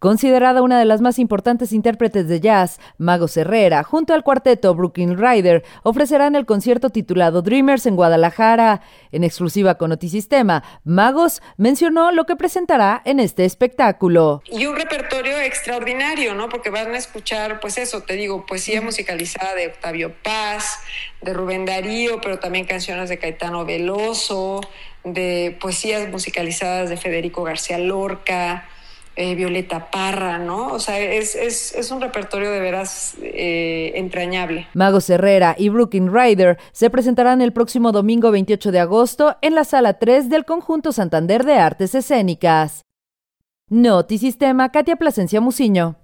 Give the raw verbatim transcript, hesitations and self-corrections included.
Considerada una de las más importantes intérpretes de jazz, Magos Herrera, junto al cuarteto Brooklyn Rider, ofrecerán el concierto titulado Dreamers en Guadalajara. En exclusiva con Notisistema, Magos mencionó lo que presentará en este espectáculo. Y un repertorio extraordinario, ¿no? Porque van a escuchar, pues eso, te digo, poesía musicalizada de Octavio Paz, de Rubén Darío, pero también canciones de Caetano Veloso, de poesías musicalizadas de Federico García Lorca, eh, Violeta Parra, ¿no? O sea, es, es, es un repertorio de veras eh, entrañable. Magos Herrera y Brooklyn Rider se presentarán el próximo domingo veintiocho de agosto en la Sala tres del Conjunto Santander de Artes Escénicas. Notisistema, Katia Plasencia Muciño.